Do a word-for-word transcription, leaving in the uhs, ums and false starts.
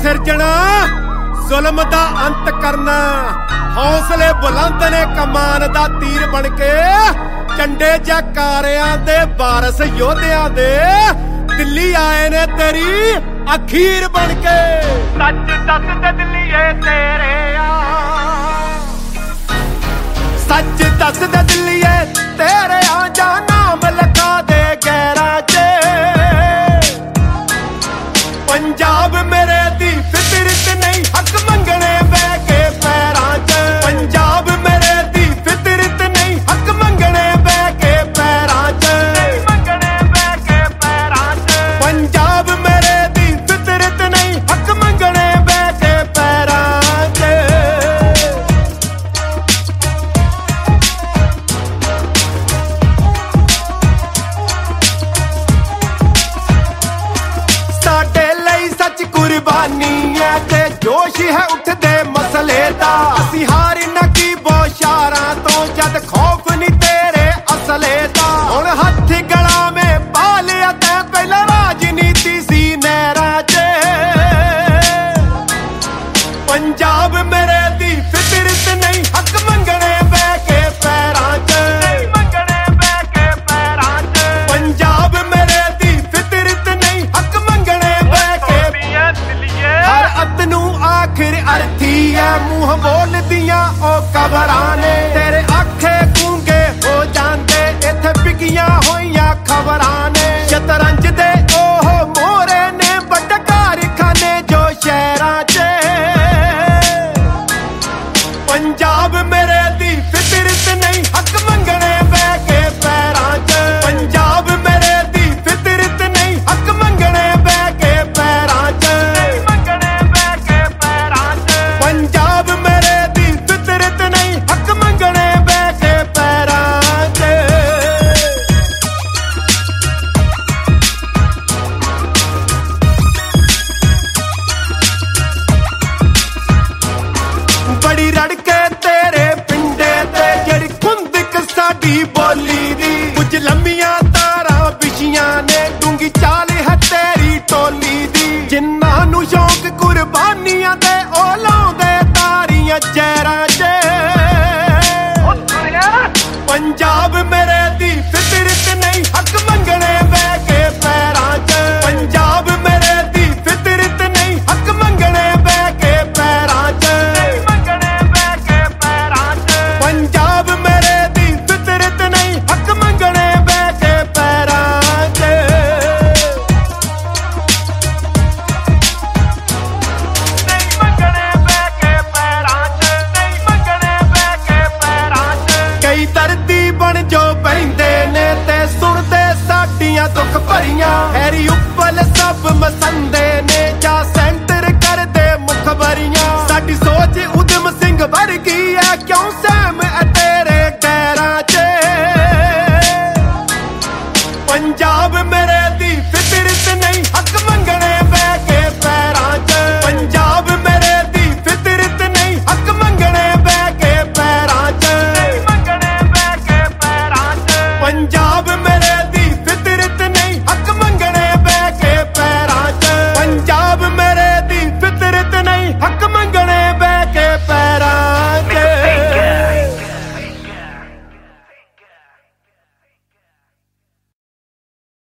ਸਿਰਜਣਾ ਜ਼ੁਲਮ ਦਾ ਅੰਤ ਕਰਨਾ। ਹੌਸਲੇ ਬੁਲੰਦ ਨੇ ਕਮਾਨ ਦਾ ਤੀਰ ਬਣ ਕੇ ਝੰਡੇ ਜਕਾਰਿਆਂ ਦੇ ਵਾਰਸ ਯੋਧਿਆਂ ਦੇ ਦਿੱਲੀ ਆਏ ਨੇ ਤੇਰੀ ਅਖੀਰ ਬਣ ਕੇ। ਸੱਚ ਦੱਸ ਦੇ ਦਿੱਲੀਏ ਤੇਰੇ ਆ, ਸੱਚ ਦੱਸ ਦੇ ਦਿੱਲੀਏ ਤੇਰੇ ਆ, ਜਾਂ ਨਾਮ ਲਿਖਾ ਦੇ ਗੈਰਾਂ 'ਚ। ਪੰਜਾਬ ਮੇਰੇ ਦੀ ਫਿਤਰਤ ਨਹੀਂ ਹੱਕ ਮੰਗਣੇ ਬਹਿ ਕੇ ਪੈਰਾਂ 'ਚ। ਪੰਜਾਬ ਮੇਰੇ ਦੀ ਫਿਤਰਤ ਨਹੀਂ ਹੱਕ ਮੰਗਣੇ ਬਹਿ ਕੇ ਪੈਰਾਂ 'ਚ। ਨਹੀਂ ਮੰਗਣੇ ਬਹਿ ਕੇ ਪੈਰਾਂ 'ਚ। ਪੰਜਾਬ ਮੇਰੇ ਦੀ ਫਿਤਰਤ ਨਹੀਂ ਹੱਕ ਮੰਗਣੇ ਬਹਿ ਕੇ ਪੈਰਾਂ 'ਚ। ਸਾਡੇ ਲਈ ਸੱਚ ਕੁਰਬਾਨੀ ਹੈ ਤੇ ਜੋਸ਼ ਹੈ ਉੱਠਦੇ ਮਸਲੇ ਦਾ। ਅਸੀਂ ਹਾਰ ਨਾ ਕੀ ਬੋਸ਼ਾਰਾਂ ਤੋਂ ਜਦ ਖੌਫ ਨਹੀਂ ਤੇਰੇ ਅਸਲੇ ਦਾ। ਹੁਣ ਹੱਥ ਗਲਾਂ ਮੇ ਪਾ ਲਿਆ ਤੈਂ, ਪਹਿਲਾਂ ਰਾਜਨੀਤੀ ਸੀ ਨਹਿਰਾਂ 'ਚ। ਪੰਜਾਬ ਮੇਰੇ ਦੀ ਫਿਤਰਤ ਨਹੀਂ ਹੱਕ ਮੰਗਣੇ ਬਹਿ ਕੇ ਪੈਰਾਂ 'ਚ। ਨਹੀਂ ਮੰਗਣੇ ਬਹਿ ਕੇ ਪੈਰਾਂ 'ਚ। ਪੰਜਾਬ ਮੇਰੇ ਦੀ ਫਿਤਰਤ ਨਹੀਂ ਹੱਕ ਮੰਗਣੇ ਬਹਿ ਕੇ। ਦਿੱਲੀਏ ਦਿੱਲੀਏ ਹਰ ਅੱਤ ਨੂੰ ਆਖਿਰ ਅਰਥੀ ਐ, ਮੂੰਹ ਬੋਲਦੀਆਂ ਉਹ ਕਬਰਾਂ ਨੇ। ਤੇਰੇ ਆਖੇ ਗੂੰਗੇ ਹੋ ਜਾਂਦੇ, ਇੱਥੇ ਵਿਕੀਆਂ ਹੋਈਆਂ ਖਬਰਾਂ ਨੇ। ਸ਼ਤਰੰਜ ਦੇ ਉਹ ਮੋਰੇ ਨੇ ਵੱਡੇ ਕਾਰਖਾਨੇ ਜੋ ਸ਼ਹਿਰਾਂ 'ਚ। ਪੰਜਾਬ ਮੇਰੇ ਦੀ ਫਿਤਰਤ ਨਹੀਂ ਹੱਕ ਮੰਗਣੇ ਬਹਿ ਕੇ ਪੈਰਾਂ 'ਚ। ਪੰਜਾਬ ਮੇਰੇ ਦੀ ਫਿਤਰਤ ਨਹੀਂ ਹੱਕ ਮੰਗਣੇ ਬਹਿ ਕੇ ਪੈਰਾਂ 'ਚ। ਨਹੀਂ ਮੰਗਣੇ ਬਹਿ ਕੇ ਪੈਰਾਂ 'ਚ। ਪੰਜਾਬ ਮੇਰੇ ਦੀ ਫਿਤਰਤ ਨਹੀਂ ਹੱਕ ਮੰਗਣੇ ਬਹਿ ਕੇ ਪੈਰਾਂ 'ਚ। ਬੜੀ ਰੜਕੇ ਤੇਰੇ ਪਿੰਡੇ ਤੇ, ਜਿਹੜੀ ਖੁੰਦਕ ਸਾਡੀ ਬੋਲੀ